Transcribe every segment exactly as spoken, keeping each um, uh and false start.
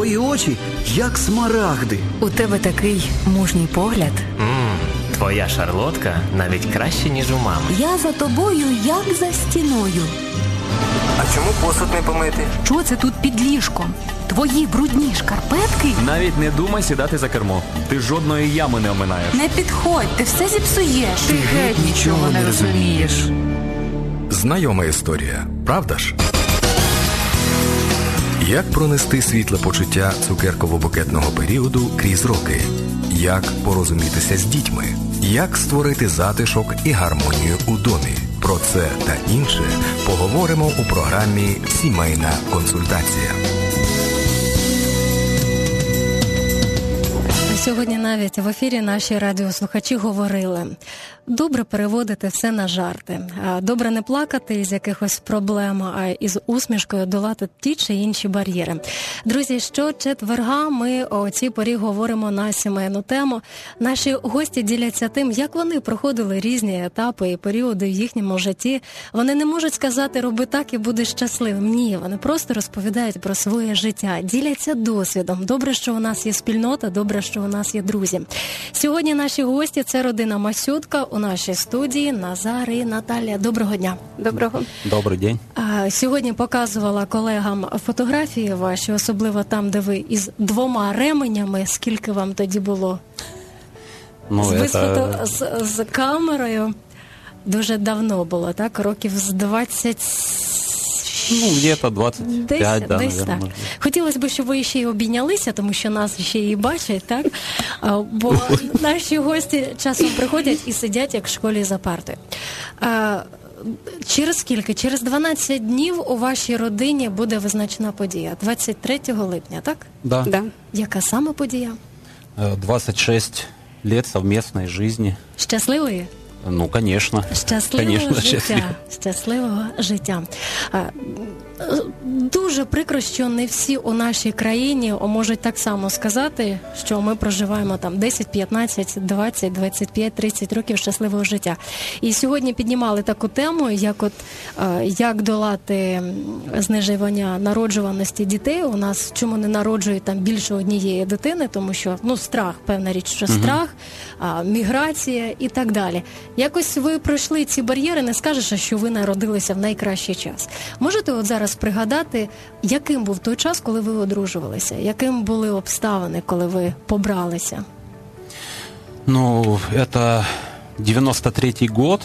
Твої очі, як смарагди. У тебе такий мужній погляд. Ммм, твоя шарлотка навіть краще, ніж у мами. Я за тобою, як за стіною. А чому посуд не помити? Що це тут під ліжком? Твої брудні шкарпетки? Навіть не думай сідати за кермо. Ти жодної ями не оминаєш. Не підходь, ти все зіпсуєш. Ти геть нічого не розумієш. Знайома історія, правда ж? Як пронести світле почуття цукерково-букетного періоду крізь роки? Як порозумітися з дітьми? Як створити затишок і гармонію у домі? Про це та інше поговоримо у програмі «Сімейна консультація». Сьогодні навіть в ефірі наші радіослухачі говорили: добре переводити все на жарти, добре не плакати із якихось проблем, а із усмішкою долати ті чи інші бар'єри. Друзі, щочетверга ми о цій порі говоримо на сімейну тему. Наші гості діляться тим, як вони проходили різні етапи і періоди в їхньому житті. Вони не можуть сказати «роби так і будеш щасливим». Ні, вони просто розповідають про своє життя, діляться досвідом. Добре, що у нас є спільнота, добре, що у нас є друзі. Сьогодні наші гості – це родина Масютка. У нашій студії Назар і Наталія. Доброго дня. Доброго. Добрий день. А, сьогодні показувала колегам фотографії ваші, особливо там, де ви із двома ременями. Скільки вам тоді було? Ну, з, это... фото... з, з камерою. Дуже давно було, так? Років з двадцять... Ну, где-то двадцять п'ять, десь, да, десь наверное. Так. Хотілося б, щоб ви ще й обійнялися, тому що нас ще і бачать, так? А, бо наші гості часом приходять і сидять, як в школі за партою. А, через скільки? Через дванадцять днів у вашій родині буде визначена подія. двадцять третього липня, так? Да. Да. Яка саме подія? двадцять шість лет совместной жизни. Щасливої? Ну, конечно. Щасливого Конечно, життя. щасливо. Щасливого життя. А, дуже прикро, що не всі у нашій країні можуть так само сказати, що ми проживаємо там десять, п'ятнадцять, двадцять, двадцять п'ять, тридцять років щасливого життя. І сьогодні піднімали таку тему, як от як долати знижування народжуваності дітей. У нас чому не народжують там більше однієї дитини, тому що ну страх, певна річ, що страх, а, міграція і так далі. Якось ви пройшли ці бар'єри, не скажеш, що ви народилися в найкращий час. Можете от зараз пригадати, яким був той час, коли ви одружувалися? Яким були обставини, коли ви побралися? Ну, это девяносто третий год.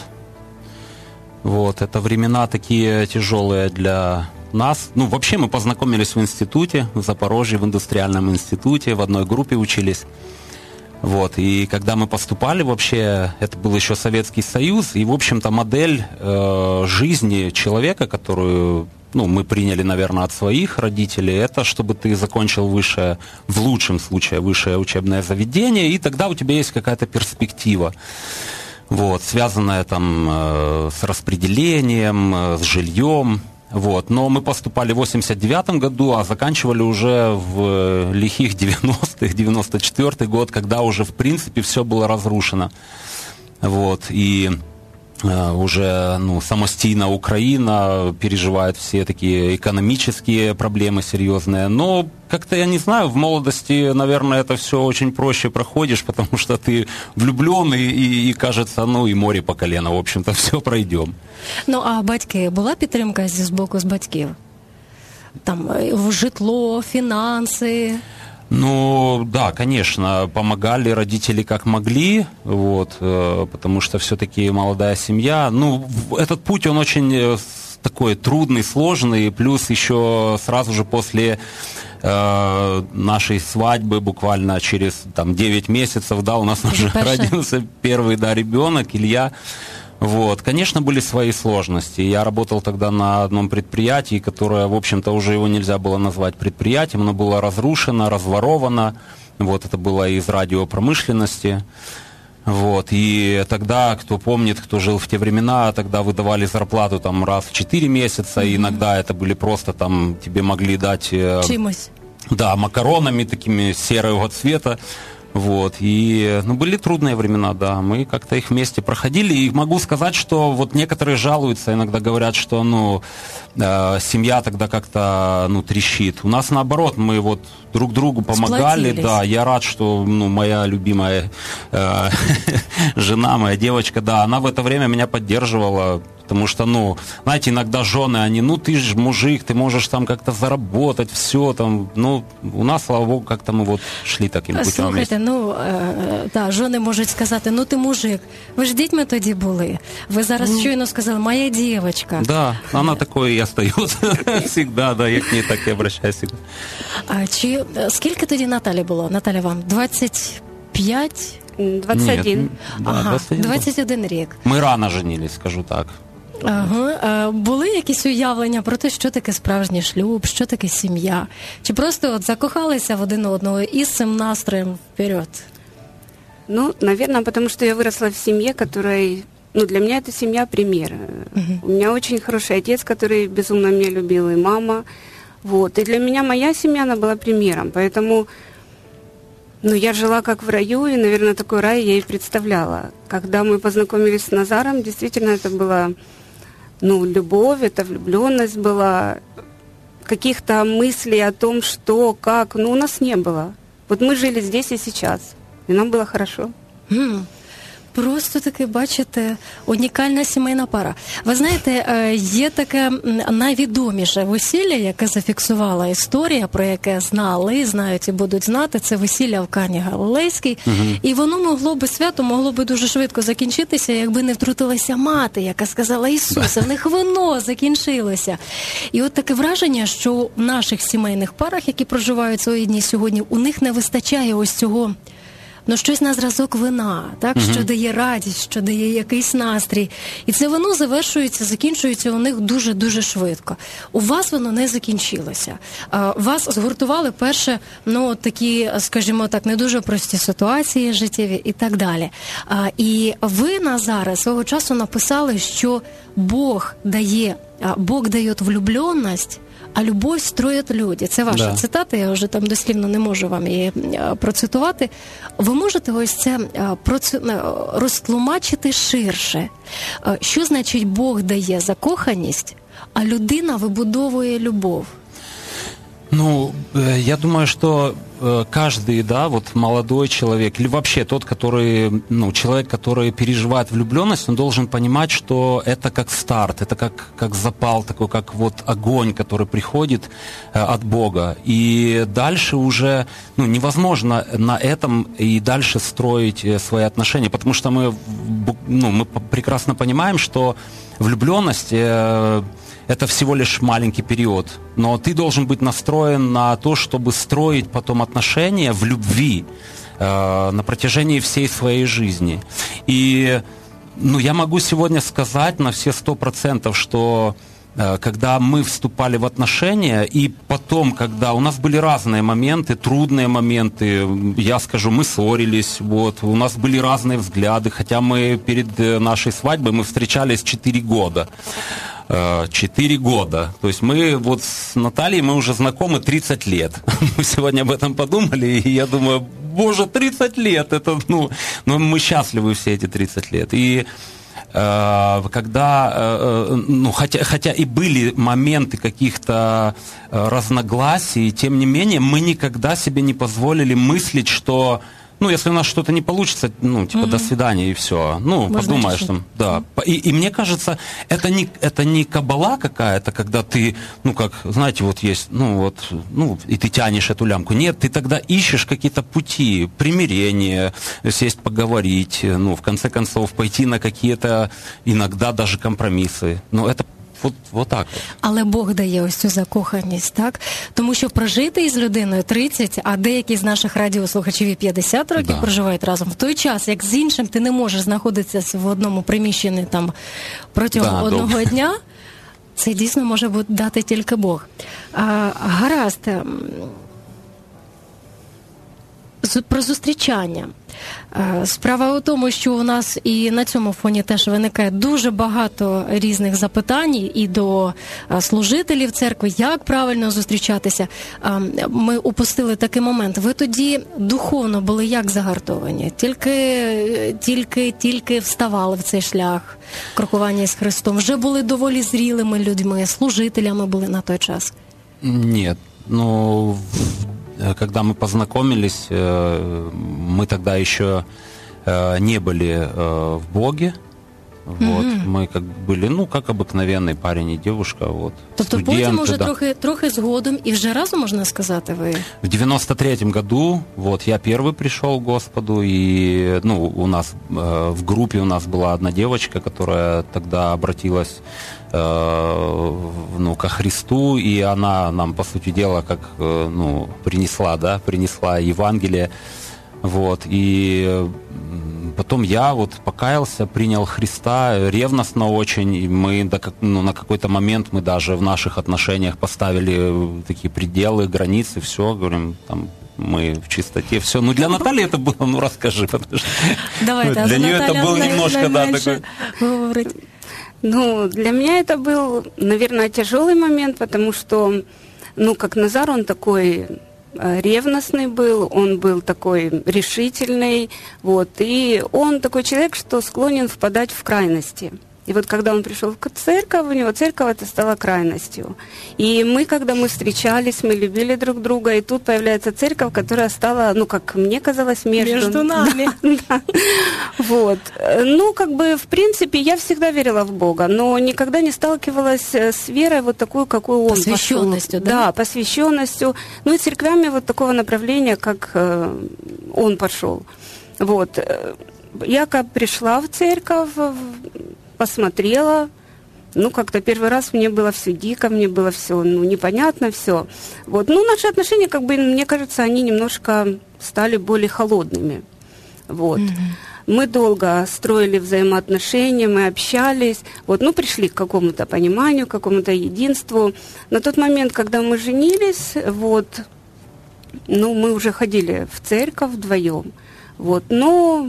Вот, это времена такие тяжелые для нас. Ну, вообще мы познакомились в институте, в Запорожье, в индустриальном институте, в одной группе учились. Вот, и когда мы поступали, вообще, это был еще Советский Союз, и, в общем-то, модель э, жизни человека, которую, ну, мы приняли, наверное, от своих родителей, это чтобы ты закончил высшее, в лучшем случае, высшее учебное заведение, и тогда у тебя есть какая-то перспектива, вот, связанная там э, с распределением, э, с жильем. Вот. Но мы поступали в восемьдесят девятом году, а заканчивали уже в лихих девяностых, девяносто четвёртый год, когда уже, в принципе, все было разрушено. Вот. И э, уже ну, самостийно Украина переживает все такие экономические проблемы серьезные. Но как-то, я не знаю, в молодости, наверное, это все очень проще проходишь, потому что ты влюблен, и, и, и кажется, ну и море по колено, в общем-то, все пройдем. Ну, а батьки, була підтримка з боку з батьків? Там, житло, фінанси? Ну, да, конечно, помогали родители как могли, вот, потому что все-таки молодая семья. Ну, этот путь, он очень такой трудный, сложный, плюс еще сразу же после э, нашей свадьбы, буквально через там, девять месяцев, да, у нас уже родился первый, да, ребенок, Илья. Вот. Конечно, были свои сложности. Я работал тогда на одном предприятии, которое, в общем-то, уже его нельзя было назвать предприятием, оно было разрушено, разворовано. Вот, это было из радиопромышленности. Вот. И тогда, кто помнит, кто жил в те времена, тогда выдавали зарплату там, раз в четыре месяца, mm-hmm. и иногда это были просто там, тебе могли дать... Э, Чимось. Да, макаронами такими серого цвета. Вот, и, ну, были трудные времена, да, мы как-то их вместе проходили, и могу сказать, что вот некоторые жалуются, иногда говорят, что, ну, э, семья тогда как-то, ну, трещит. У нас наоборот, мы вот друг другу помогали, сплотились. Да, я рад, что, ну, моя любимая э, жена, моя девочка, да, она в это время меня поддерживала, потому что, ну, знаете, иногда жены, они, ну, ты же мужик, ты можешь там как-то заработать, все там, ну, у нас, слава богу, как-то мы вот шли таким путем. Слухайте, ну, е, да, жони можуть сказати, ну ти мужик, ви ж дітьми тоді були. Ви зараз ну, щойно сказали, моя дівчинка. Да, она такой и остается всегда, да, я к ней так и обращаюсь всегда. А чи, скільки тоді Наталі було? Наталя, вам двадцять п'ять? двадцать один. Нет, да, Ага, двадцать один. двадцять один рік. Мы рано женились, скажу так. Ага. А були якісь уявлення про те, що таке справжній шлюб, що таке сім'я? Чи просто от закохалися в один одного і з цим настроєм вперед? Ну, наверное, потому что я выросла в семье, которой... Ну, для меня эта семья пример. Uh-huh. У меня очень хороший отец, который безумно меня любил, и мама. Вот. И для меня моя семья, она была примером. Поэтому, ну, я жила как в раю, и, наверное, такой рай я и представляла. Когда мы познакомились с Назаром, действительно, это была, ну, любовь, это влюбленность была. Каких-то мыслей о том, что, как, ну, у нас не было. Вот мы жили здесь и сейчас, и нам было хорошо. Mm. Просто таки, бачите, унікальна сімейна пара. Ви знаєте, є таке найвідоміше весілля, яке зафіксувала історія, про яке знали, знають і будуть знати, це весілля в Кані Галилейській. Угу. І воно могло би, свято могло би дуже швидко закінчитися, якби не втрутилася мати, яка сказала, Ісусе, в них воно закінчилося. І от таке враження, що в наших сімейних парах, які проживають свої дні сьогодні, у них не вистачає ось цього, ну, щось на зразок вина, так, mm-hmm. що дає радість, що дає якийсь настрій. І це вино завершується, закінчується у них дуже-дуже швидко. У вас воно не закінчилося. Вас згуртували перше, ну, такі, скажімо так, не дуже прості ситуації життєві і так далі. І ви, Назаре, свого часу написали, що Бог дає, Бог дає влюбленность, а любов строять люди. Це ваша да. цитата, я вже там дослівно не можу вам її процитувати. Ви можете ось це розтлумачити ширше? Що значить Бог дає закоханість, а людина вибудовує любов? Ну, я думаю, что каждый, да, вот молодой человек, или вообще тот, который, ну, человек, который переживает влюбленность, он должен понимать, что это как старт, это как, как запал такой, как вот огонь, который приходит от Бога. И дальше уже, ну, невозможно на этом и дальше строить свои отношения, потому что мы, ну, мы прекрасно понимаем, что влюбленность это всего лишь маленький период, но ты должен быть настроен на то, чтобы строить потом отношения в любви э, на протяжении всей своей жизни. И, ну, я могу сегодня сказать на все сто процентов, что э, когда мы вступали в отношения, и потом, когда у нас были разные моменты, трудные моменты, я скажу, мы ссорились, вот, у нас были разные взгляды, хотя мы перед нашей свадьбой мы встречались четыре года. Четыре года. То есть мы вот с Натальей, мы уже знакомы тридцать лет. Мы сегодня об этом подумали, и я думаю, боже, тридцать лет, это, ну, ну мы счастливы все эти тридцать лет. И э, когда, э, ну, хотя, хотя и были моменты каких-то разногласий, тем не менее, мы никогда себе не позволили мыслить, что, ну, если у нас что-то не получится, ну, типа, mm-hmm. до свидания, и все. Ну, можно подумаешь решить. Там, да. И, и мне кажется, это не, это не кабала какая-то, когда ты, ну, как, знаете, вот есть, ну, вот, ну, и ты тянешь эту лямку. Нет, ты тогда ищешь какие-то пути, примирения, сесть поговорить, ну, в конце концов, пойти на какие-то, иногда даже компромиссы. Ну, это От, от так. Але Бог дає ось цю закоханість, так? Тому що прожити із людиною тридцять, а деякі з наших радіослухачів і п'ятдесят років да. проживають разом. В той час, як з іншим ти не можеш знаходитися в одному приміщенні там протягом да, одного добре. дня, це дійсно може бути дати тільки Бог. А, гаразд. про зустрічання. Справа у тому, що у нас і на цьому фоні теж виникає дуже багато різних запитань і до служителів церкви, як правильно зустрічатися. Ми упустили такий момент. Ви тоді духовно були як загартовані? Тільки, тільки, тільки вставали в цей шлях крокування з Христом? Вже були доволі зрілими людьми, служителями були на той час? Нет, ну... Когда мы познакомились, мы тогда еще не были в Боге. Вот. Mm-hmm. Мы как были, ну, как обыкновенный парень и девушка. Вот. Тобто потім уже да. трохи, трохи згодом і вже разом, можна сказати, ви? В девяносто третьем году вот, я первый пришел к Господу, и ну, у нас в группе у нас была одна девочка, которая тогда обратилась ну, ко Христу, и она нам, по сути дела, как ну, принесла, да, принесла Евангелие. Вот, и потом я вот покаялся, принял Христа ревностно очень, и мы до, ну, на какой-то момент мы даже в наших отношениях поставили такие пределы, границы, все, говорим, там, мы в чистоте, все. Ну, для Натальи это было, ну, расскажи, потому что Давайте, для нее это был немножко, да, такой... Ну, для меня это был, наверное, тяжелый момент, потому что, ну, как Назар, он такой... ревностный был, он был такой решительный, вот, и он такой человек, что склонен впадать в крайности. И вот когда он пришел в церковь, у него церковь это стала крайностью. И мы, когда мы встречались, мы любили друг друга, и тут появляется церковь, которая стала, ну, как мне казалось, между, между нами. Да, да. Вот. Ну, как бы, в принципе, я всегда верила в Бога, но никогда не сталкивалась с верой вот такую, какую он пошел. Посвященностью, да? Да, посвященностью. Ну, и церквями вот такого направления, как э, он пошел. Вот. Я как пришла в церковь, посмотрела, ну, как-то первый раз мне было все дико, мне было все, ну, непонятно все. Вот. Ну, наши отношения, как бы, мне кажется, они немножко стали более холодными. Вот. Mm-hmm. Мы долго строили взаимоотношения, мы общались, вот, ну, пришли к какому-то пониманию, к какому-то единству. На тот момент, когда мы женились, вот, ну, мы уже ходили в церковь вдвоем, вот, но...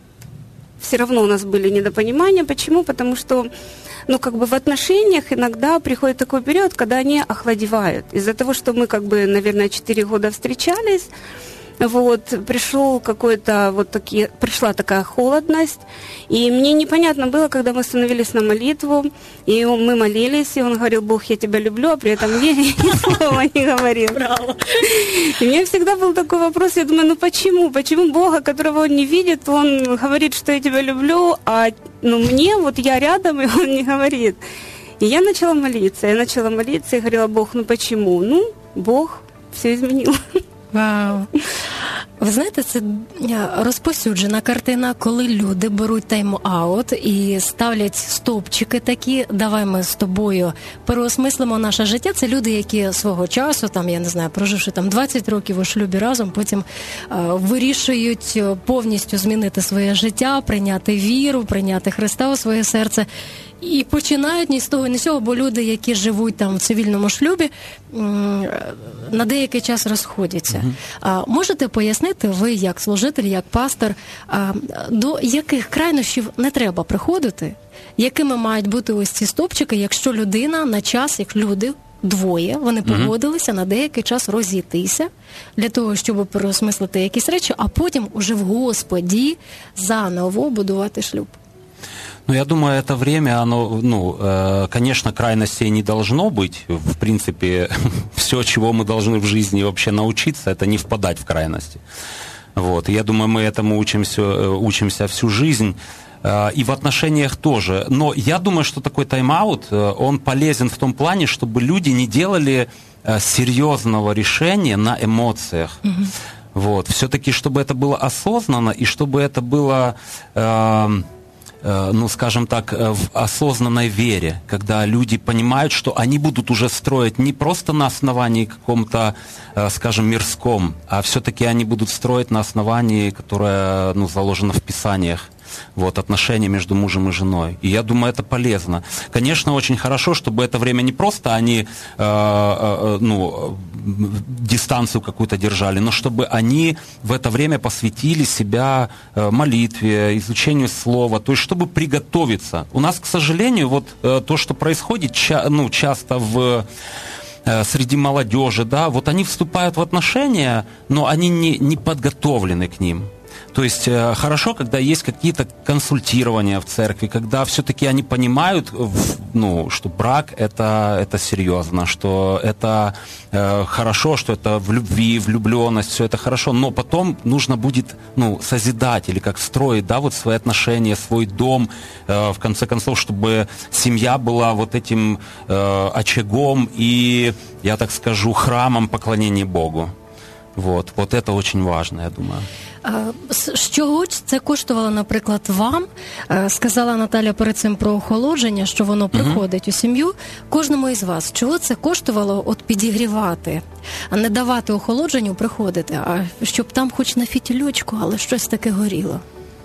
Все равно у нас были недопонимания. Почему? Потому что, ну, как бы в отношениях иногда приходит такой период, когда они охладевают. Из-за того, что мы, как бы, наверное, четыре года встречались, вот, пришел какой-то, вот такие, пришла такая холодность, и мне непонятно было, когда мы становились на молитву, и мы молились, и он говорил: Бог, я тебя люблю, а при этом я ни слова не говорил. Браво. И у меня всегда был такой вопрос, я думаю, ну почему? Почему Бога, которого он не видит, он говорит, что я тебя люблю, а ну, мне, вот я рядом, и он не говорит. И я начала молиться, я начала молиться и говорила: Бог, ну почему? Ну, Бог все изменил. Вау. Ви знаєте, це розповсюджена картина, коли люди беруть тайм-аут і ставлять стовпчики такі: давай ми з тобою переосмислимо наше життя. Це люди, які свого часу, там, я не знаю, проживши там двадцять років у шлюбі разом, потім е, вирішують повністю змінити своє життя, прийняти віру, прийняти Христа у своє серце. І починають ні з того, ні з цього, бо люди, які живуть там в цивільному шлюбі, на деякий час розходяться. Mm-hmm. Можете пояснити ви, як служитель, як пастор, до яких крайнощів не треба приходити, якими мають бути ось ці стовпчики, якщо людина на час, як люди, двоє, вони погодилися mm-hmm. на деякий час розійтися для того, щоб переосмислити якісь речі, а потім уже в Господі заново будувати шлюб? Ну, я думаю, это время, оно, ну, э, конечно, крайностей не должно быть. В принципе, все, чего мы должны в жизни вообще научиться, это не впадать в крайности. Вот. И я думаю, мы этому учимся, учимся всю жизнь. Э, и в отношениях тоже. Но я думаю, что такой тайм-аут, э, он полезен в том плане, чтобы люди не делали э, серьезного решения на эмоциях. Mm-hmm. Вот. Все-таки, чтобы это было осознанно, и чтобы это было... Э, ну, скажем так, в осознанной вере, когда люди понимают, что они будут уже строить не просто на основании каком-то, скажем, мирском, а все-таки они будут строить на основании, которое, ну, заложено в Писаниях. вот, отношения между мужем и женой. И я думаю, это полезно. Конечно, очень хорошо, чтобы это время не просто они, э, э, ну, дистанцию какую-то держали, но чтобы они в это время посвятили себя э, молитве, изучению слова, то есть чтобы приготовиться. У нас, к сожалению, вот э, то, что происходит ча- ну, часто в среди молодежи, да, вот они вступают в отношения, но они не, не подготовлены к ним. То есть э, хорошо, когда есть какие-то консультирования в церкви, когда все-таки они понимают, ну, что брак это, это серьезно, что это э, хорошо, что это в любви, влюбленность, все это хорошо, но потом нужно будет, ну, созидать или как строить, да, вот свои отношения, свой дом, э, в конце концов, чтобы семья была вот этим э, очагом и, я так скажу, храмом поклонения Богу. Вот, вот это очень важно, я думаю. Що це коштувало, наприклад, вам? Сказала Наталя перед цим про охолодження, що воно приходить uh-huh. у сім'ю. Кожному із вас, чого це коштувало от підігрівати, а не давати охолодженню приходити, а щоб там хоч на фітільочку, але щось таке горіло?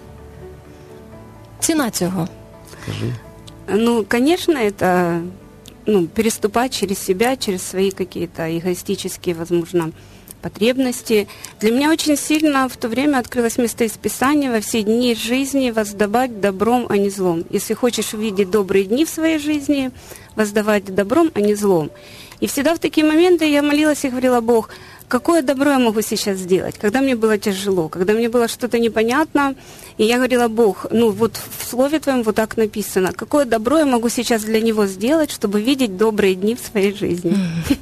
Ціна цього? Скажи. Ну, конечно, это, ну, переступать через себя, через свои какие-то эгоистические, возможно, потребности. Для меня очень сильно в то время открылось место из Писания: во все дни жизни воздавать добром, а не злом. Если хочешь увидеть добрые дни в своей жизни, воздавать добром, а не злом. И всегда в такие моменты я молилась и говорила: Бог, какое добро я могу сейчас сделать, когда мне было тяжело, когда мне было что-то непонятно. И я говорила: Бог, ну вот в Слове Твоем вот так написано, какое добро я могу сейчас для Него сделать, чтобы видеть добрые дни в своей жизни.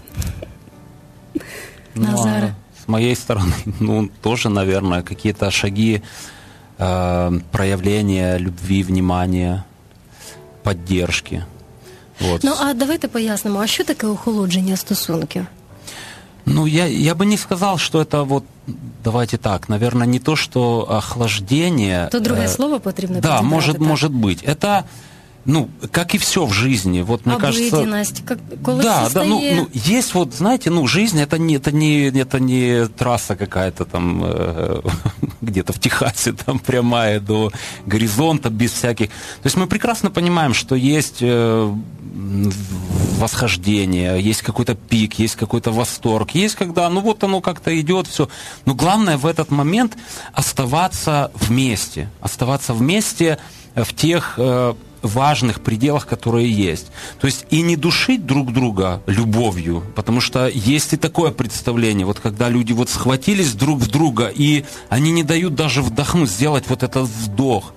Ну, а с моей стороны, ну, тоже, наверное, какие-то шаги э, проявления любви, внимания, поддержки. Вот. Ну, а давайте пояснимо, а що таке охолодження стосунків? Ну, я, я бы не сказал, что это вот, давайте так, наверное, не то, что охлаждение. То другое э, слово потребно. Да, может, может быть. Это, ну, как и все в жизни. Вот, мне кажется, как, да, да, ну, ну, есть вот, знаете, ну, жизнь это не, это не, это не трасса какая-то там э, где-то в Техасе, там прямая до горизонта без всяких. То есть мы прекрасно понимаем, что есть э, восхождение, есть какой-то пик, есть какой-то восторг, есть когда, ну, вот оно как-то идет, все. Но главное в этот момент оставаться вместе, оставаться вместе в тех э, важных пределах, которые есть. То есть и не душить друг друга любовью, потому что есть и такое представление, вот когда люди вот схватились друг в друга, и они не дают даже вдохнуть, сделать вот этот вдох.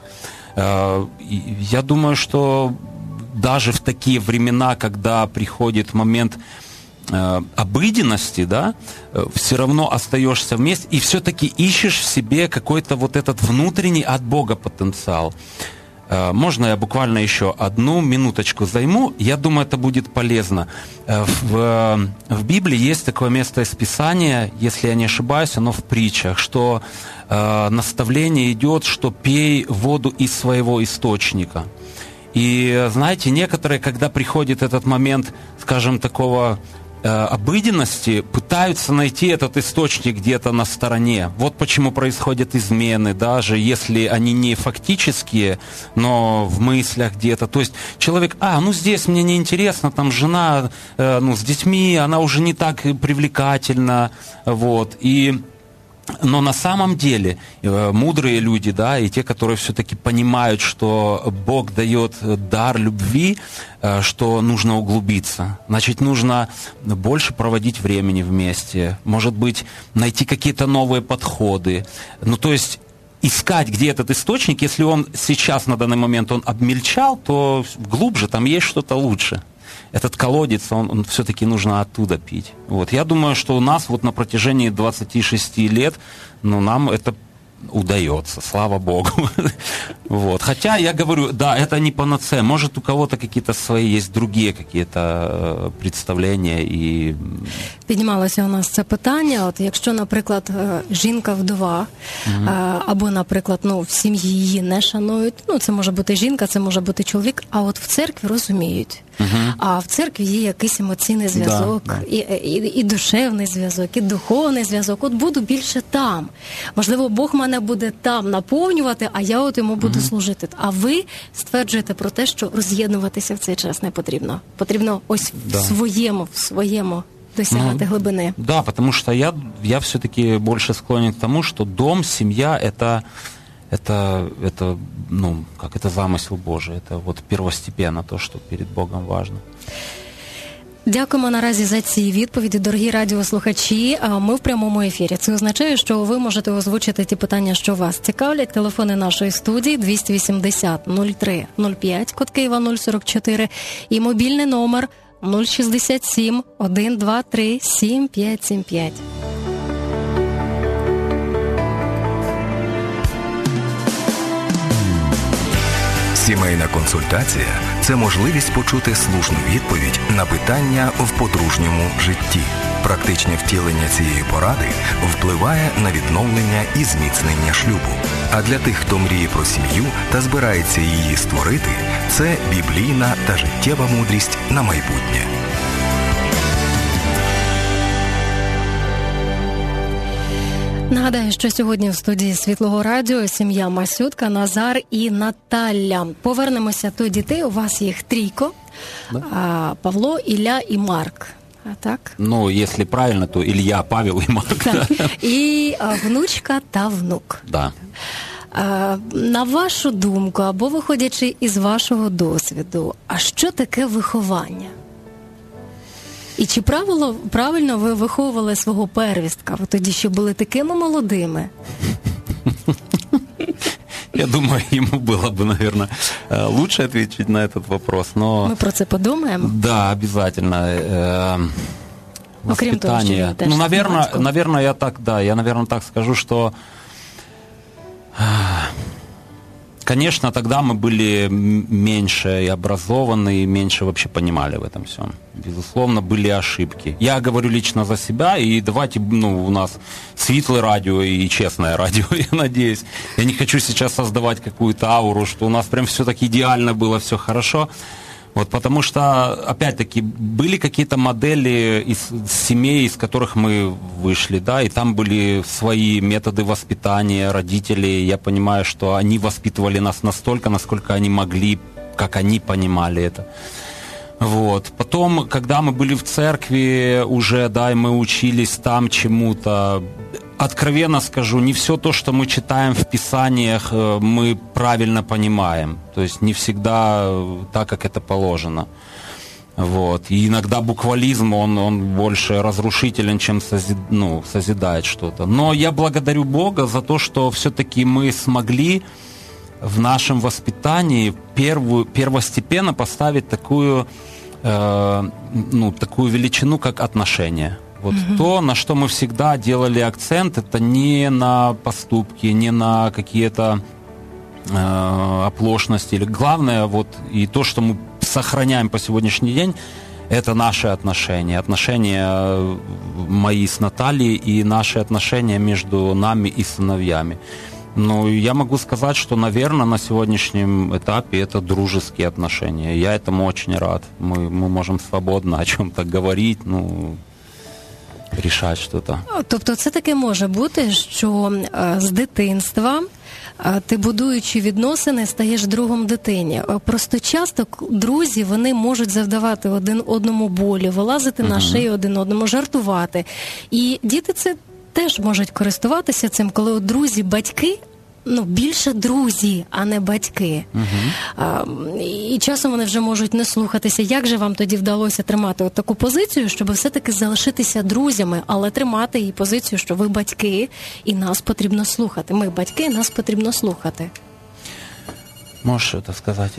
Я думаю, что даже в такие времена, когда приходит момент обыденности, да, все равно остаешься вместе и все-таки ищешь в себе какой-то вот этот внутренний от Бога потенциал. Можно я буквально еще одну минуточку займу? Я думаю, это будет полезно. В, в Библии есть такое место из Писания, если я не ошибаюсь, оно в притчах, что э, наставление идет, что пей воду из своего источника. И знаете, некоторые, когда приходит этот момент, скажем, такого обыденности, пытаются найти этот источник где-то на стороне. Вот почему происходят измены, даже если они не фактические, но в мыслях где-то. То есть человек, а, ну здесь мне неинтересно, там жена, э, ну с детьми, она уже не так привлекательна, вот, и... Но на самом деле мудрые люди, да, и те, которые все-таки понимают, что Бог дает дар любви, что нужно углубиться. Значит, нужно больше проводить времени вместе. Может быть, найти какие-то новые подходы. Ну, то есть искать, где этот источник. Если он сейчас, на данный момент, он обмельчал, то глубже там есть что-то лучше. Этот колодец, он, он все-таки нужно оттуда пить. Вот. Я думаю, что у нас вот на протяжении двадцати шести лет, ну, нам это удается, слава Богу. Вот. Хотя я говорю, да, это не панацея. Может, у кого-то какие-то свои есть другие какие-то представления і... Піднімалося у нас це питання. От якщо, наприклад, жінка-вдова, mm-hmm. або, наприклад, ну, в сім'ї її не шанують, ну, це може бути жінка, це може бути чоловік, а от в церкві розуміють, uh-huh. а в церкві є якийсь емоційний зв'язок, да, да. І, і, і душевний зв'язок, і духовний зв'язок. От буду більше там. Можливо, Бог мене буде там наповнювати, а я от йому буду uh-huh. служити. А ви стверджуєте про те, що роз'єднуватися в цей час не потрібно. Потрібно ось да. в своєму, в своєму досягать ну, глубины. Да, потому что я, я все-таки больше склонен к тому, что дом, семья это, это, это, ну, как это замысел Божий, это вот первостепенно то, что перед Богом важно. Дякуємо наразі за ці відповіді, дорогі радіослухачі. Ми в прямому ефірі. Це означає, що ви можете озвучити ті питання, що вас цікавлять. Телефони нашої студії двісті вісімдесят нуль три нуль п'ять, код Києва нуль сорок чотири і мобільний номер нуль шістдесят сім сто двадцять три сім п'ять сім п'ять. Сімейна консультація – це можливість почути слушну відповідь на питання в подружньому житті. Практичне втілення цієї поради впливає на відновлення і зміцнення шлюбу. А для тих, хто мріє про сім'ю та збирається її створити, це біблійна та життєва мудрість на майбутнє. Нагадаю, що сьогодні в студії Світлого радіо сім'я Масютка, Назар і Наталя. Повернемося до дітей. У вас їх трійко. Да. А, Павло, Ілля і Марк. А так? Ну, якщо правильно, то Ілля, Павел і Марк. Так. І а, внучка та внук. Да. А, на вашу думку, або виходячи із вашого досвіду, а що таке виховання? І чи правило, правильно ви виховували свого первістка? Ви тоді ще були такими молодими? Я думаю, ему было бы, наверное, лучше ответить на этот вопрос, но... Мы про це подумаем? Да, обязательно. Э, воспитание. Того, ну, наверное, наверное, я так, да, я, наверное, так скажу, что... Конечно, тогда мы были меньше и образованы, и меньше вообще понимали в этом всем. Безусловно, были ошибки. Я говорю лично за себя, и давайте, ну, у нас светлое радио и честное радио, я надеюсь. Я не хочу сейчас создавать какую-то ауру, что у нас прям все так идеально было, все хорошо. Вот, потому что, опять-таки, были какие-то модели из семей, из которых мы вышли, да, и там были свои методы воспитания родителей. Я понимаю, что они воспитывали нас настолько, насколько они могли, как они понимали это. Вот. Потом, когда мы были в церкви уже, да, и мы учились там чему-то, откровенно скажу, не все то, что мы читаем в Писаниях, мы правильно понимаем. То есть не всегда так, как это положено. Вот. И иногда буквализм, он, он больше разрушителен, чем созид, ну, созидает что-то. Но я благодарю Бога за то, что все-таки мы смогли в нашем воспитании первую, первостепенно поставить такую, э, ну, такую величину, как отношения. Вот mm-hmm. то, на что мы всегда делали акцент, это не на поступки, не на какие-то э, оплошности. Или главное, вот, и то, что мы сохраняем по сегодняшний день, это наши отношения. Отношения мои с Натальей и наши отношения между нами и сыновьями. Ну, я могу сказать, что, наверное, на сегодняшнем этапе это дружеские отношения. Я этому очень рад. Мы, мы можем свободно о чем-то говорить, ну... рішати щось. Тобто це таке може бути, що з дитинства ти, будуючи відносини, стаєш другом дитині. Просто часто друзі, вони можуть завдавати один одному болі, вилазити uh-huh. на шию один одному, жартувати. І діти це теж можуть користуватися цим, коли от друзі, батьки, ну, більше друзі, а не батьки. Uh-huh. А, і часом вони вже можуть не слухатися. Як же вам тоді вдалося тримати от таку позицію, щоб все-таки залишитися друзями, але тримати і позицію, що ви батьки, і нас потрібно слухати. Ми батьки, нас потрібно слухати. Можеш щось сказати?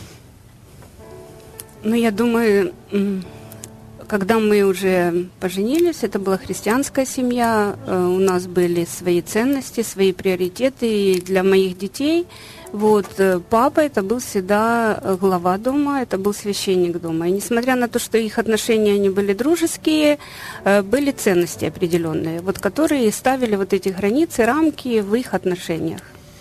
Ну, я думаю... Когда мы уже поженились, это была христианская семья, у нас были свои ценности, свои приоритеты, и для моих детей вот, папа это был всегда глава дома, это был священник дома. И несмотря на то, что их отношения они были дружеские, были ценности определенные, вот, которые ставили вот эти границы, рамки в их отношениях.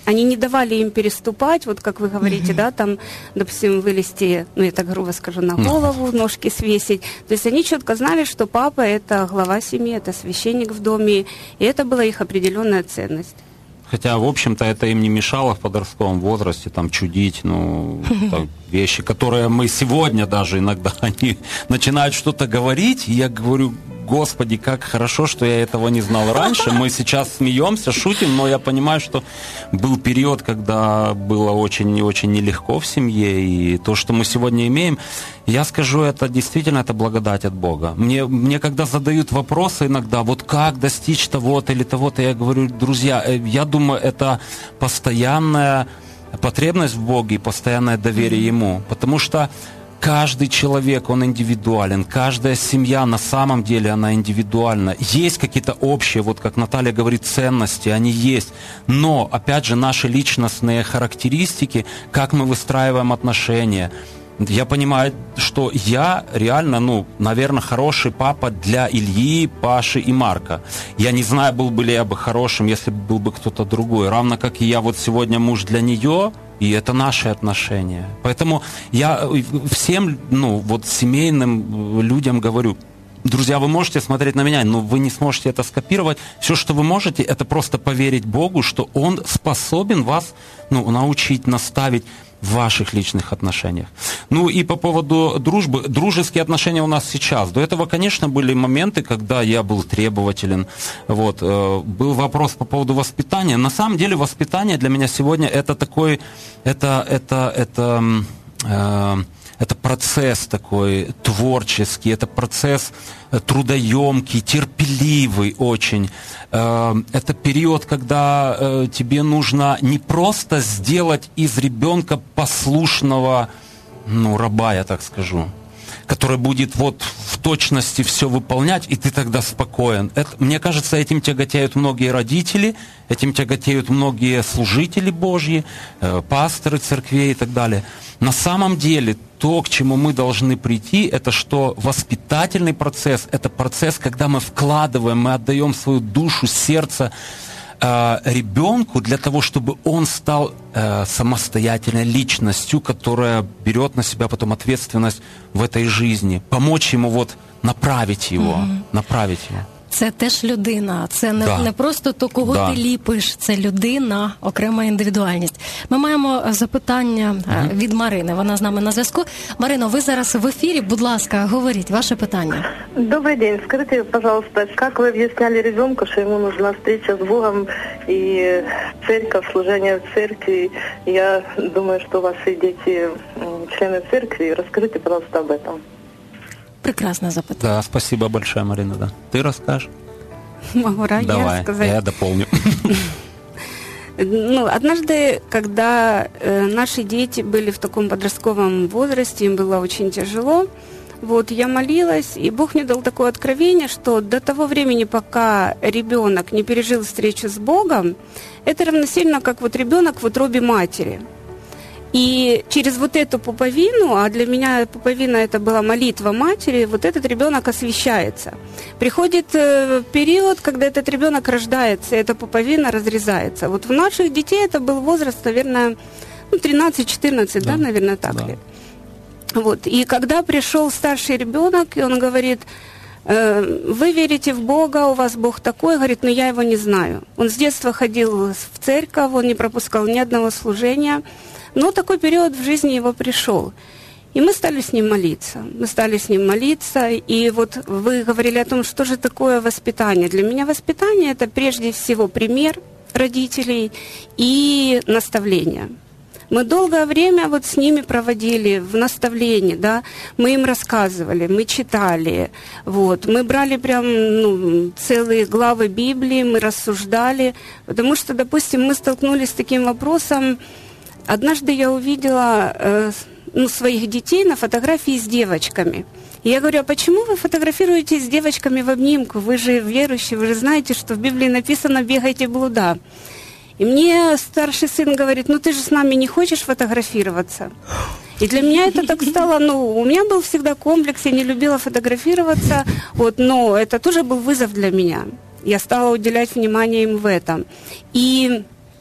они не давали им переступать, вот как вы говорите, mm-hmm. да, там, допустим, вылезти, ну, я так грубо скажу, на голову, mm-hmm. ножки свесить. То есть они четко знали, что папа – это глава семьи, это священник в доме, и это была их определенная ценность. Хотя, в общем-то, это им не мешало в подростковом возрасте там чудить, ну, там, вещи, которые мы сегодня даже иногда, они начинают что-то говорить, и я говорю, Господи, как хорошо, что я этого не знал раньше. Мы сейчас смеемся, шутим, но я понимаю, что был период, когда было очень-очень нелегко в семье, и то, что мы сегодня имеем, я скажу, это действительно это благодать от Бога. Мне, мне когда задают вопросы иногда, вот как достичь того-то или того-то, я говорю, друзья, я думаю, это постоянная потребность в Боге и постоянное доверие Ему, потому что каждый человек, он индивидуален, каждая семья на самом деле, она индивидуальна. Есть какие-то общие, вот как Наталья говорит, ценности, они есть. Но, опять же, наши личностные характеристики, как мы выстраиваем отношения. Я понимаю, что я реально, ну, наверное, хороший папа для Ильи, Паши и Марка. Я не знаю, был бы ли я бы хорошим, если бы был бы кто-то другой. Равно как и я вот сегодня муж для нее, и это наши отношения. Поэтому я всем, ну, вот семейным людям говорю, друзья, вы можете смотреть на меня, но вы не сможете это скопировать. Все, что вы можете, это просто поверить Богу, что Он способен вас, ну, научить, наставить в ваших личных отношениях. Ну и по поводу дружбы. Дружеские отношения у нас сейчас. До этого, конечно, были моменты, когда я был требователен. Вот. Был вопрос по поводу воспитания. На самом деле воспитание для меня сегодня это такой, это, это, это, э, это процесс такой творческий, это процесс трудоемкий, терпеливый очень. Это период, когда тебе нужно не просто сделать из ребенка послушного, ну, раба, я так скажу, который будет вот в точности все выполнять, и ты тогда спокоен. Это, мне кажется, этим тяготеют многие родители, этим тяготеют многие служители Божьи, э, пасторы церквей и так далее. На самом деле, то, к чему мы должны прийти, это что воспитательный процесс, это процесс, когда мы вкладываем, мы отдаем свою душу, сердце э, ребенку для того, чтобы он стал э, самостоятельной личностью, которая берет на себя потом ответственность в этой жизни, помочь ему вот направить его, mm-hmm. направить его. Це теж людина, це не, да. не просто то, кого да. ти ліпиш, це людина, окрема індивідуальність. Ми маємо запитання mm-hmm. від Марини, вона з нами на зв'язку. Марино, ви зараз в ефірі, будь ласка, говоріть, ваше питання. Добрый день, скажите, пожалуйста, как вы объясняли ребенку, что ему нужна встреча с Богом и церковь, служение в церкви? Я думаю, что у вас и дети члены церкви, расскажите, пожалуйста, об этом. Прекрасное запытание. Да, спасибо большое, Марина, да. Ты расскажешь? Могу Давай, рассказать. я дополню. Ну, однажды, когда э, наши дети были в таком подростковом возрасте, им было очень тяжело, вот, я молилась, и Бог мне дал такое откровение, что до того времени, пока ребенок не пережил встречу с Богом, это равносильно, как вот ребенок в утробе матери. И через вот эту пуповину, а для меня пуповина это была молитва матери, вот этот ребенок освящается. Приходит э, период, когда этот ребенок рождается, и эта пуповина разрезается. Вот у наших детей это был возраст, наверное, ну, тринадцать-четырнадцать, да, да, наверное, так да. лет. Вот. И когда пришел старший ребенок, и он говорит, э, вы верите в Бога, у вас Бог такой, говорит, но я его не знаю. Он с детства ходил в церковь, он не пропускал ни одного служения. Но такой период в жизни его пришел. И мы стали с ним молиться. Мы стали с ним молиться. И вот вы говорили о том, что же такое воспитание. Для меня воспитание – это прежде всего пример родителей и наставление. Мы долгое время вот с ними проводили в наставлении, да, мы им рассказывали, мы читали, вот, мы брали прям, ну, целые главы Библии, мы рассуждали, потому что, допустим, мы столкнулись с таким вопросом. Однажды я увидела э, ну, своих детей на фотографии с девочками. И я говорю, а почему вы фотографируетесь с девочками в обнимку? Вы же верующие, вы же знаете, что в Библии написано «бегайте блуда». И мне старший сын говорит, ну ты же с нами не хочешь фотографироваться? И для меня это так стало, ну, у меня был всегда комплекс, я не любила фотографироваться, вот, но это тоже был вызов для меня. Я стала уделять внимание им в этом. И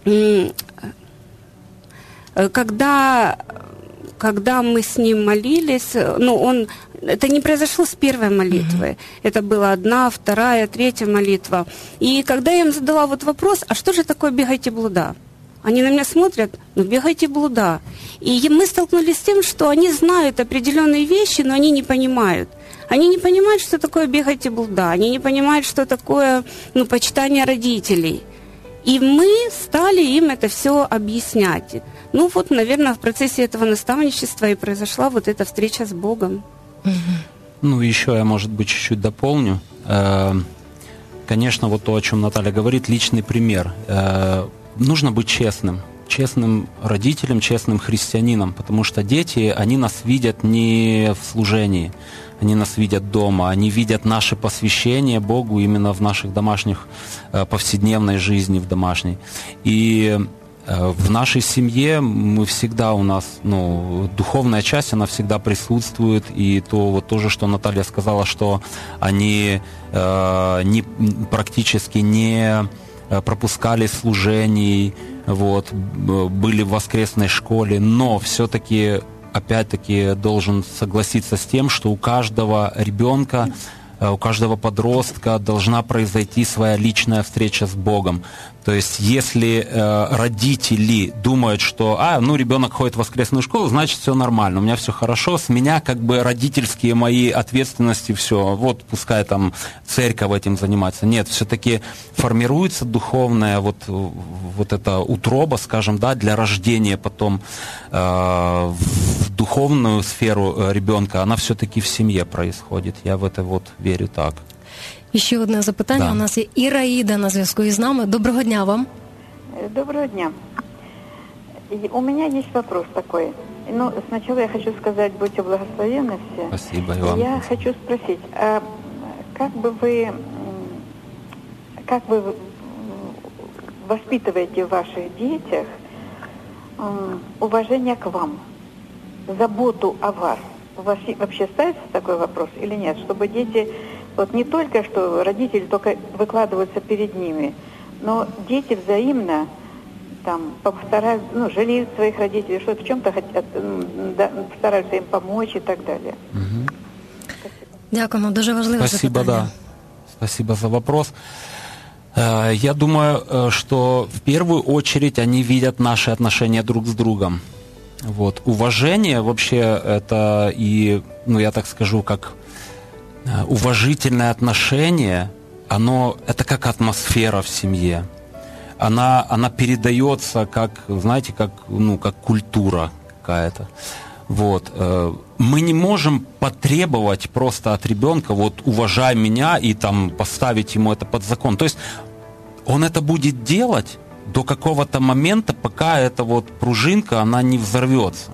когда, когда мы с ним молились, ну, он, это не произошло с первой молитвы. Mm-hmm. Это была одна, вторая, третья молитва. И когда я им задала вот вопрос, а что же такое «бегайте блуда»? Они на меня смотрят, ну, бегайте блуда. И мы столкнулись с тем, что они знают определенные вещи, но они не понимают. Они не понимают, что такое бегайте блуда. Они не понимают, что такое, ну, почитание родителей. И мы стали им это все объяснять. Ну вот, наверное, в процессе этого наставничества и произошла вот эта встреча с Богом. Ну, еще я, может быть, чуть-чуть дополню. Конечно, вот то, о чем Наталья говорит, личный пример. Нужно быть честным. Честным родителям, честным христианином, потому что дети, они нас видят не в служении, они нас видят дома, они видят наше посвящение Богу именно в наших домашних, повседневной жизни, в домашней. И в нашей семье мы всегда у нас, ну, духовная часть, она всегда присутствует, и то вот тоже, что Наталья сказала, что они э, не, практически не пропускали служений, вот, были в воскресной школе, но все-таки, опять-таки, должен согласиться с тем, что у каждого ребенка, у каждого подростка должна произойти своя личная встреча с Богом. То есть, если э, родители думают, что, а, ну, ребенок ходит в воскресную школу, значит, все нормально, у меня все хорошо, с меня как бы родительские мои ответственности, все, вот, пускай там церковь этим занимается. Нет, все-таки формируется духовная вот, вот эта утроба, скажем, да, для рождения потом э, в духовную сферу ребенка, она все-таки в семье происходит. Я в это вот верю так. Ще одне запитання. Да. У нас є Ираида на зв'язку із нами. Доброго дня вам. Доброго дня. У меня есть вопрос такой. Ну, сначала я хочу сказать, будьте благословенны все. Спасибо, и вам. Я хочу спросить, а как бы вы, как вы воспитываете в ваших детях уважение к вам, заботу о вас? У вас вообще ставится такой вопрос или нет? Чтобы дети... Вот не только, что родители только выкладываются перед ними, но дети взаимно там постараются, ну, жалеют своих родителей, что в чем-то хотят, да, стараются им помочь и так далее. Угу. Дякуємо, дуже важливе Спасибо, запитання. да. Спасибо за вопрос. Я думаю, что в первую очередь они видят наши отношения друг с другом. Вот. Уважение вообще это и, ну, я так скажу, как уважительное отношение, оно, это как атмосфера в семье. Она, она передается как, знаете, как, ну, как культура какая-то. Вот. Мы не можем потребовать просто от ребенка, вот, уважай меня, и там поставить ему это под закон. То есть он это будет делать до какого-то момента, пока эта вот пружинка, она не взорвется.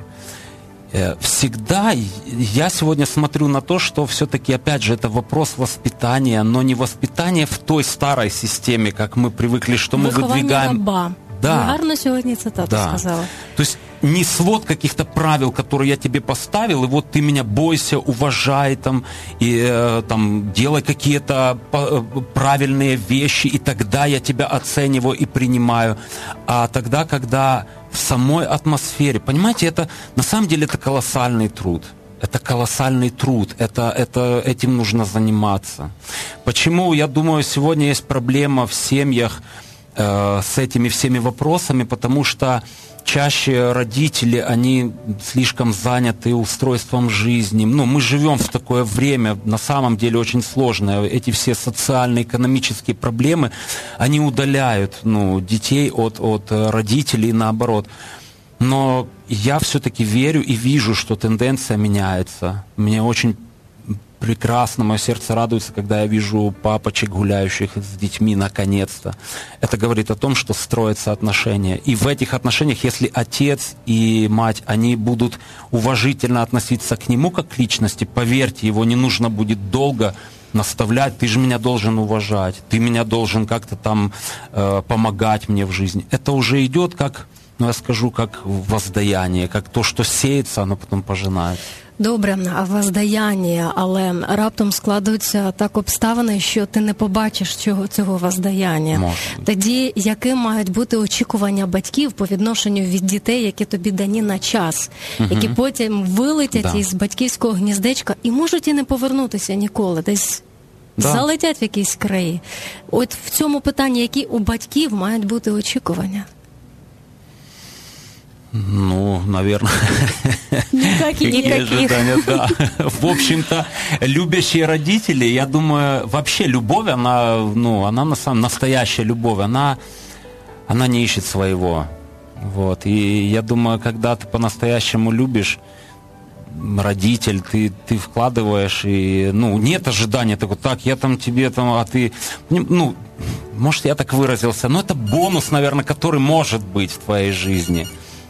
Всегда я сегодня смотрю на то, что все-таки, опять же, это вопрос воспитания, но не воспитание в той старой системе, как мы привыкли, что мы выдвигаем... Раба. Да. Гарно сьогодні цитату да. сказала. То есть не свод каких-то правил, которые я тебе поставил, и вот ты меня бойся, уважай, там, и, э, там, делай какие-то правильные вещи, и тогда я тебя оцениваю и принимаю. А тогда, когда в самой атмосфере, понимаете, это на самом деле это колоссальный труд. Это колоссальный труд, это, это, этим нужно заниматься. Почему, я думаю, сегодня есть проблема в семьях э, с этими всеми вопросами, потому что чаще родители, они слишком заняты устройством жизни. Ну, мы живем в такое время, на самом деле, очень сложное. Эти все социальные, экономические проблемы, они удаляют, ну, детей от, от родителей и наоборот. Но я все-таки верю и вижу, что тенденция меняется. Мне очень прекрасно, мое сердце радуется, когда я вижу папочек, гуляющих с детьми, наконец-то. Это говорит о том, что строятся отношения. И в этих отношениях, если отец и мать, они будут уважительно относиться к нему как к личности, поверьте, его не нужно будет долго наставлять, ты же меня должен уважать, ты меня должен как-то там э, помогать мне в жизни. Это уже идет как... ну, я скажу, как воздаяние, как то, что сеется, оно потом пожинается. Добре, воздаяння, але раптом складуються так обставини, що ти не побачиш цього, цього воздаяння. Може. Тоді яким мають бути очікування батьків по відношенню від дітей, які тобі дані на час, угу. які потім вилетять да. із батьківського гніздечка і можуть і не повернутися ніколи, десь да. залетять в якісь краї. От в цьому питанні, які у батьків мають бути очікування? Ну, наверное, никаких. никаких. Да. В общем-то, любящие родители, я думаю, вообще любовь, она, ну, она на самом настоящая любовь, она, она не ищет своего. Вот. И я думаю, когда ты по-настоящему любишь родитель, ты, ты вкладываешь, и, ну, нет ожидания такого, так, я там тебе, там, а ты, ну, может, я так выразился, но это бонус, наверное, который может быть в твоей жизни.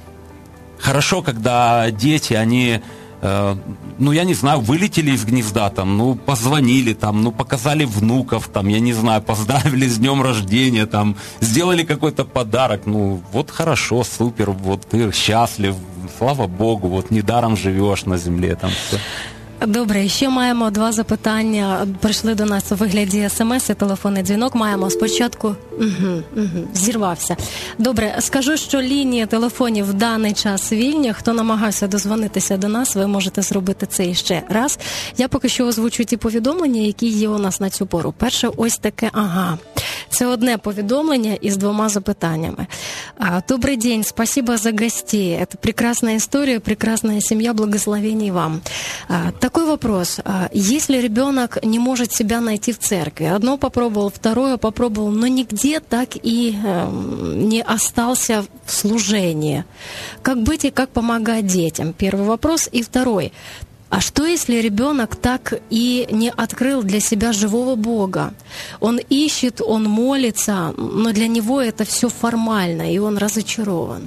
Хорошо, когда дети, они, э, ну, я не знаю, вылетели из гнезда, там, ну, позвонили, там, ну, показали внуков, там, я не знаю, поздравили с днем рождения, там, сделали какой-то подарок, ну, вот хорошо, супер, вот ты счастлив, слава Богу, вот недаром живешь на земле, там, все. Добре, ще маємо два запитання. Прийшли до нас у вигляді смс і телефонний дзвінок. Маємо спочатку... Угу, угу, зірвався. Добре, скажу, що лінії телефонів в даний час вільні. Хто намагався дозвонитися до нас, ви можете зробити це іще раз. Я поки що озвучу ті повідомлення, які є у нас на цю пору. Перше, ось таке, ага. Це одне повідомлення із двома запитаннями. Добрый день, спасибо за гостей. Это прекрасная история, прекрасная семья, благословений вам. Такой вопрос. Если ребенок не может себя найти в церкви, одно попробовал, второе попробовал, но нигде так и не остался в служении, как быть и как помогать детям? Первый вопрос. И второй. А что, если ребенок так и не открыл для себя живого Бога? Он ищет, он молится, но для него это все формально, и он разочарован.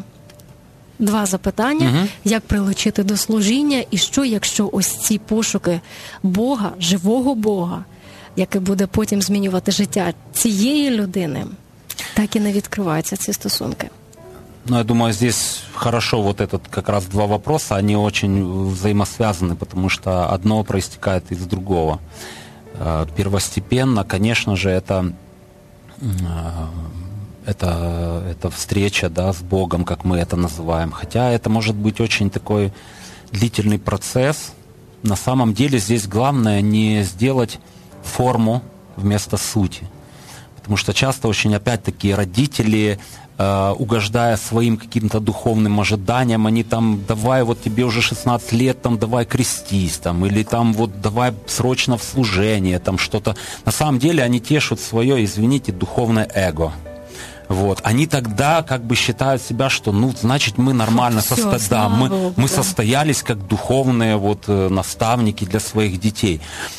Два запитання. Угу. Як прилучити до служіння, і що, якщо ось ці пошуки Бога, живого Бога, який буде потім змінювати життя цієї людини, так і не відкриваються ці стосунки? Ну, я думаю, здесь хорошо вот этот как раз два вопроса, они очень взаимосвязаны, потому что одно проистекает из другого. Первостепенно, конечно же, это, это, это встреча, да, с Богом, как мы это называем. Хотя это может быть очень такой длительный процесс. На самом деле здесь главное не сделать форму вместо сути. Потому что часто очень, опять-таки, родители, э, угождая своим каким-то духовным ожиданиям, они там, давай, вот тебе уже шестнадцать лет, там, давай крестись, там, или там, вот, давай срочно в служение, там, что-то. На самом деле они тешут свое, извините, духовное эго. Вот. Они тогда как бы считают себя, что, ну, значит, мы нормально состо... да, мы, Богу, мы да. состоялись как духовные вот, наставники для своих детей.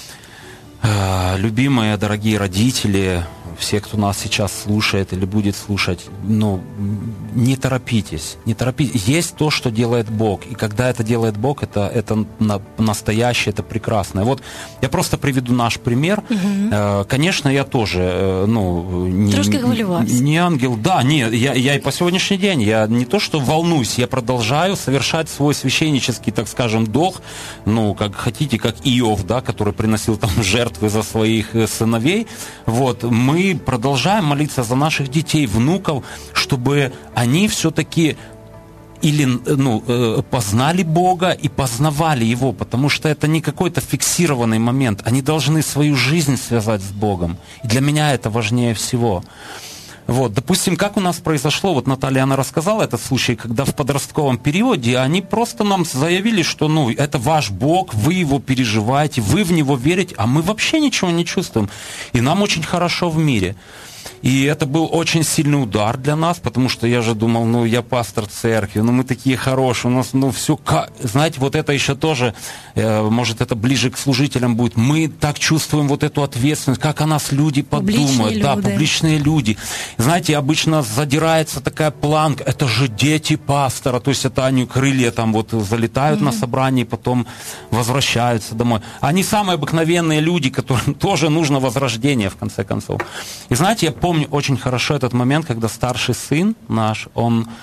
Э, любимые, дорогие родители, все, кто нас сейчас слушает или будет слушать, ну, не торопитесь, не торопитесь. Есть то, что делает Бог. И когда это делает Бог, это, это настоящее, это прекрасное. Вот я просто приведу наш пример. Угу. Конечно, я тоже, ну, не, не ангел. Да, нет, я, я и по сегодняшний день, я не то, что волнуюсь, я продолжаю совершать свой священнический, так скажем, долг, ну, как хотите, как Иов, да, который приносил там жертвы за своих сыновей. Вот, мы продолжаем молиться за наших детей, внуков, чтобы они все-таки или, ну, познали Бога и познавали Его, потому что это не какой-то фиксированный момент. Они должны свою жизнь связать с Богом. И для меня это важнее всего. Вот, допустим, как у нас произошло, вот Наталья, она рассказала этот случай, когда в подростковом периоде они просто нам заявили, что, ну, это ваш Бог, вы его переживаете, вы в него верите, а мы вообще ничего не чувствуем, и нам очень хорошо в мире. И это был очень сильный удар для нас, потому что я же думал, ну, я пастор церкви, ну, мы такие хорошие, у нас, ну, все, как... знаете, вот это еще тоже, э, может, это ближе к служителям будет, мы так чувствуем вот эту ответственность, как о нас люди подумают, публичные да, люди. публичные люди. Знаете, обычно задирается такая планка, это же дети пастора, то есть это они крылья там вот залетают mm-hmm. на собрание, потом возвращаются домой. Они самые обыкновенные люди, которым тоже нужно возрождение, в конце концов. И знаете, я помню очень хорошо этот момент, когда старший сын наш, он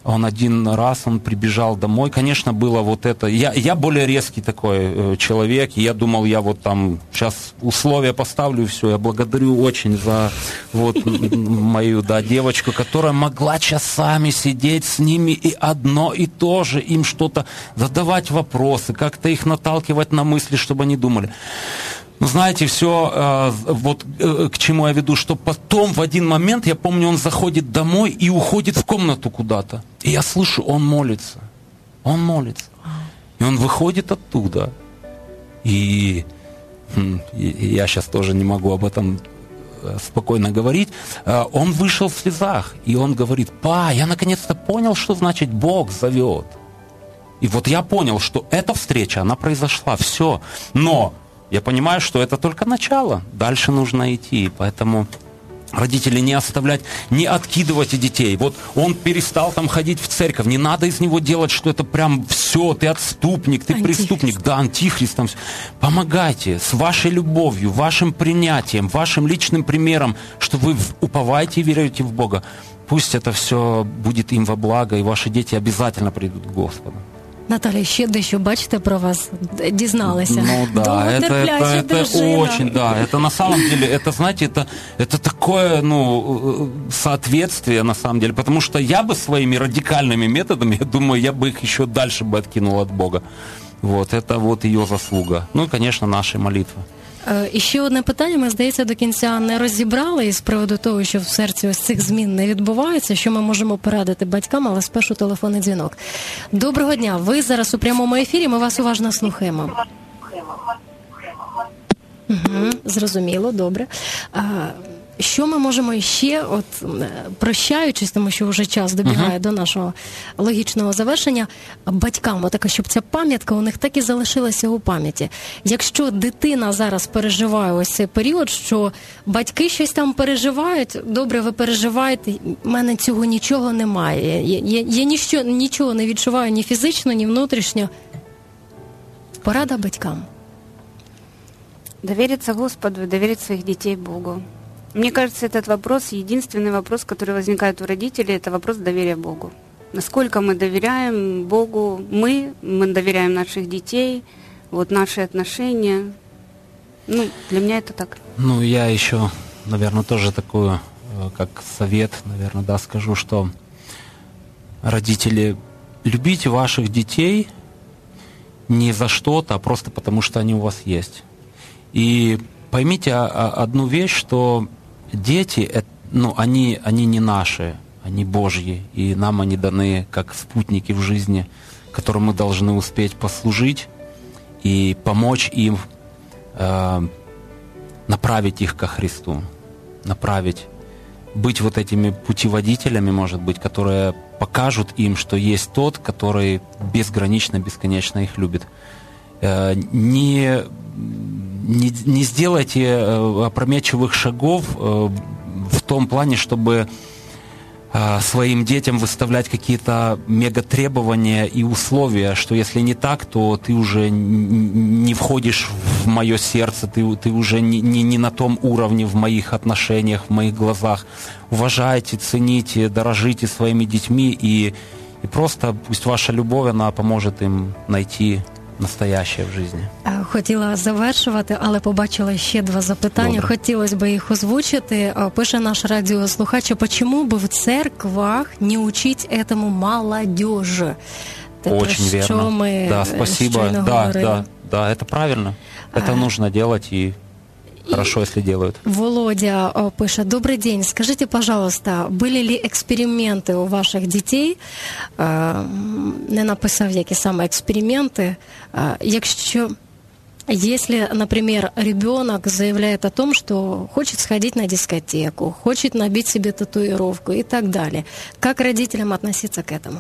Он один раз, он прибежал домой. Конечно, было вот это... Я, я более резкий такой э, человек. И я думал, я вот там сейчас условия поставлю, и все. Я благодарю очень за вот мою, да, девочку, которая могла часами сидеть с ними и одно и то же. Им что-то задавать вопросы, как-то их наталкивать на мысли, чтобы они думали. Ну, знаете, все, э, вот э, к чему я веду, что потом в один момент, я помню, он заходит домой и уходит в комнату куда-то. И я слышу, он молится. Он молится. И он выходит оттуда. И, и я сейчас тоже не могу об этом спокойно говорить. Он вышел в слезах. И он говорит: па, я наконец-то понял, что значит Бог зовет. И вот я понял, что эта встреча, она произошла. Все. Но... я понимаю, что это только начало. Дальше нужно идти. Поэтому родители не оставлять, не откидывайте детей. Вот он перестал там ходить в церковь. Не надо из него делать, что это прям все, ты отступник, ты антихрист. Преступник. Да, антихрист. Там все. Помогайте с вашей любовью, вашим принятием, вашим личным примером, что вы уповаете и верите в Бога. Пусть это все будет им во благо, и ваши дети обязательно придут к Господу. Наталя, ще дещо, бачите, про вас дізналися. Ну да, это, это, это очень, да, это на самом деле, это, знаете, это, это такое, ну, соответствие, на самом деле, потому что я бы своими радикальными методами, я думаю, я бы их еще дальше бы откинул от Бога. Вот, это вот ее заслуга. Ну и, конечно, наши молитвы. І ще одне питання, ми, здається, до кінця не розібрали із приводу того, що в серці ось цих змін не відбувається, що ми можемо порадити батькам, але спершу телефонний дзвінок. Доброго дня, ви зараз у прямому ефірі, ми вас уважно слухаємо. Угу, зрозуміло, добре. А, що ми можемо ще, от прощаючись, тому що вже час добігає uh-huh. до нашого логічного завершення, батькам, отака, щоб ця пам'ятка у них так і залишилася у пам'яті. Якщо дитина зараз переживає ось цей період, що батьки щось там переживають, добре, ви переживаєте, в мене цього нічого немає. Я, я, я ніщо, нічого не відчуваю ні фізично, ні внутрішньо. Порада батькам. Довериться Господу, доверить своих детей Богу. Мне кажется, этот вопрос, единственный вопрос, который возникает у родителей, это вопрос доверия Богу. Насколько мы доверяем Богу, мы, мы доверяем наших детей, вот наши отношения. Ну, для меня это так. Ну, я еще, наверное, тоже такую, как совет, наверное, да, скажу, что родители, любите ваших детей не за что-то, а просто потому, что они у вас есть. И поймите одну вещь, что дети, ну, они, они не наши, они Божьи, и нам они даны как спутники в жизни, которым мы должны успеть послужить и помочь им э, направить их ко Христу, направить, быть вот этими путеводителями, может быть, которые покажут им, что есть тот, который безгранично, бесконечно их любит. Э, не... Не, не сделайте э, опрометчивых шагов э, в том плане, чтобы э, своим детям выставлять какие-то мегатребования и условия, что если не так, то ты уже не входишь в мое сердце, ты, ты уже не, не, не на том уровне в моих отношениях, в моих глазах. Уважайте, цените, дорожите своими детьми, и, и просто пусть ваша любовь, она поможет им найти настояще в житті. Хотіла завершувати, але побачила ще два запитання. Добре. Хотілося б їх озвучити. Пише наш радіослухач: почему бы в церквах не учить этому молодежь? Очень Те, верно. Мы да, спасибо. Да, да, да, это правильно. Это а... нужно делать, и хорошо, если делают. Володя пише: добрый день, скажите, пожалуйста, были ли эксперименты у ваших детей? Не написав, які саме експерименти. Якщо, если, например, ребенок заявляет о том, что хочет сходить на дискотеку, хочет набить себе татуировку и так далее, как родителям относиться к этому?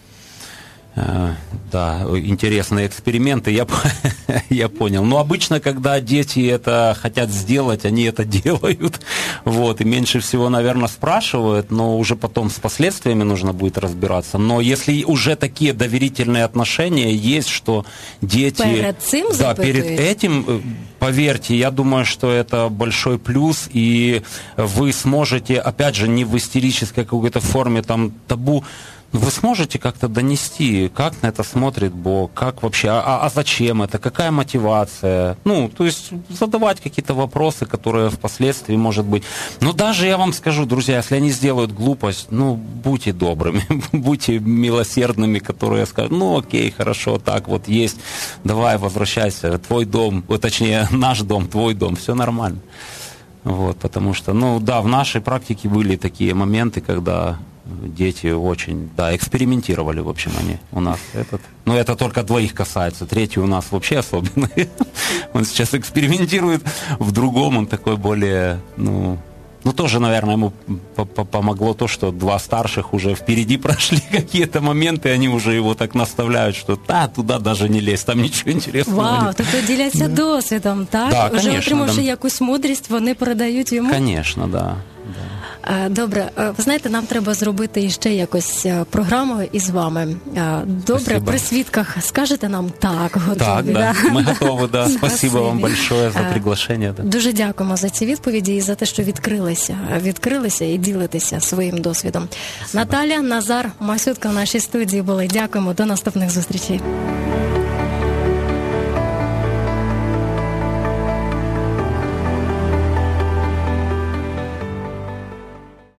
Да, интересные эксперименты, я, я понял. Но обычно, когда дети это хотят сделать, они это делают. Вот, и меньше всего, наверное, спрашивают, но уже потом с последствиями нужно будет разбираться. Но если уже такие доверительные отношения есть, что дети... Перед цим да, перед этим, поверьте, я думаю, что это большой плюс, и вы сможете, опять же, не в истерической какой-то форме там табу, Вы сможете как-то донести, как на это смотрит Бог, как вообще, а, а зачем это, какая мотивация? Ну, то есть задавать какие-то вопросы, которые впоследствии, может быть... Ну, даже я вам скажу, друзья, если они сделают глупость, ну, будьте добрыми, будьте милосердными, которые скажут, ну, окей, хорошо, так вот есть, давай, возвращайся, твой дом, точнее, наш дом, твой дом, все нормально. Вот, потому что, ну, да, в нашей практике были такие моменты, когда... Дети очень, да, экспериментировали, в общем, они у нас. Этот, но это только двоих касается. Третий у нас вообще особенный. Он сейчас экспериментирует в другом, он такой более, ну... Ну, тоже, наверное, ему помогло то, что два старших уже впереди прошли какие-то моменты, они уже его так наставляють, що та, туди навіть не лезь, там нічого інтересного. Вау, тобто діляться да. досвідом, так? Да, вже конечно, отримавши да. якусь мудрість, вони передають йому? Звісно, так. Да. Добре, ви знаєте, нам треба зробити іще якось програму із вами. Добре, спасибо. При свідках скажете нам так, готові? Так, да. Да. Ми готові, да. Спасибо вам большое за приглашення. Да. Дуже дякуємо за ці відповіді і за те, що відкрилися, відкрилися і ділитеся своїм досвідом. Спасибо. Наталя, Назар, Масютка в нашій студії були. Дякуємо, до наступних зустрічей.